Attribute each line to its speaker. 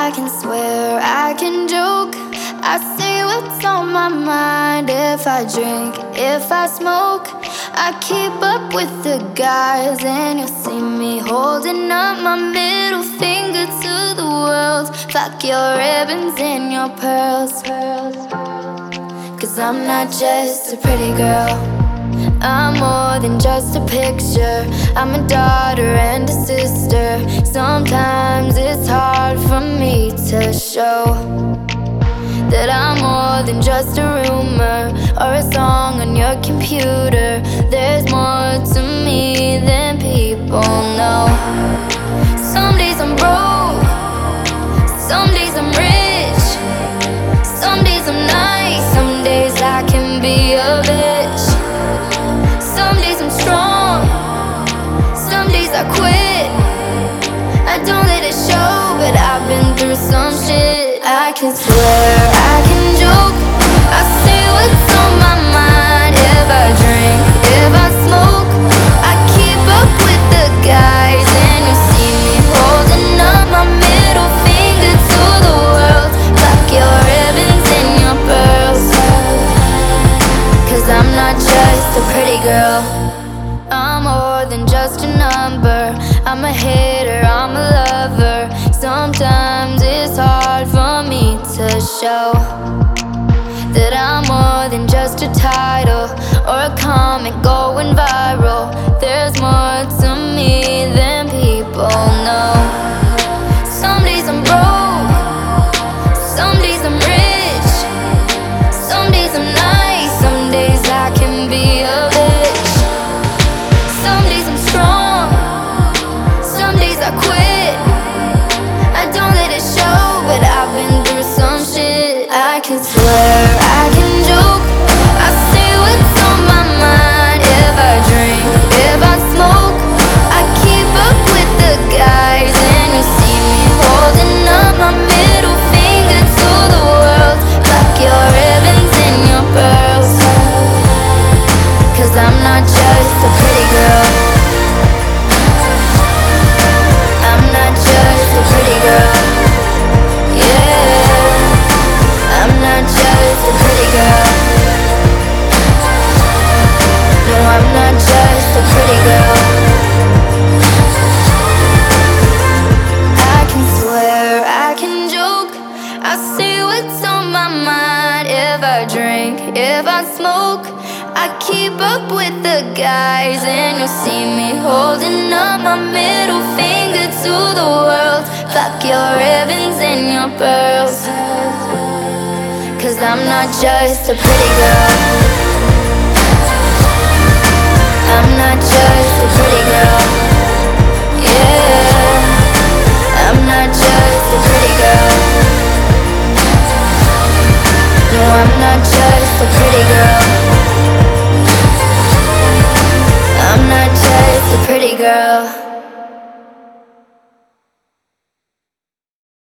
Speaker 1: I can swear, I can joke, I say what's on my mind. If I drink, if I smoke, I keep up with the guys. And you'll see me holding up my middle finger to the world. Fuck your ribbons and your pearls. Cause I'm not just a pretty girl, I'm more than just a picture. I'm a daughter and a sister. Sometimes it's hard for me to show that I'm more than just a rumor or a song on your computer. There's more to me than people know. Some days I'm broke, some days I'm rich, some days I'm nice, some days I can be a bitch. Some days I'm strong, some days I quit. I don't let it show, but I've been through some shit. I can swear, I can joke, I say what's on my mind. If I drink, if I smoke, I keep up with the guys. And you see me holding up my middle finger to the world. Fuck your ribbons and your pearls. Cause I'm not just a pretty girl, I'm more than just a number. I'm a hater, I'm a lover. Sometimes it's hard for me to show that I'm more than just a title or a comment going viral. There's more to me than people know. Some days I'm broke, some days I'm rich, some days I'm nice, some days I can be a bitch. Some days I'm strong, some days I quit. I don't let it show, but I've been through some shit. I can swear, I can joke, I say what's on my mind. If I drink, if I smoke, I keep up with the guys. And you see me holding up my middle finger to the world. Fuck your ribbons and your pearls. Cause I'm not just a pretty girl, I'm not just a pretty girl. Yeah, I'm not just a pretty girl. No, I'm not just a pretty girl. I can swear, I can joke, I say what's on my mind. If I drink, if I smoke, I keep up with the guys. And you'll see me holding up my middle finger to the world. Fuck your ribbons and your pearls. Cause I'm not just a pretty girl, I'm not just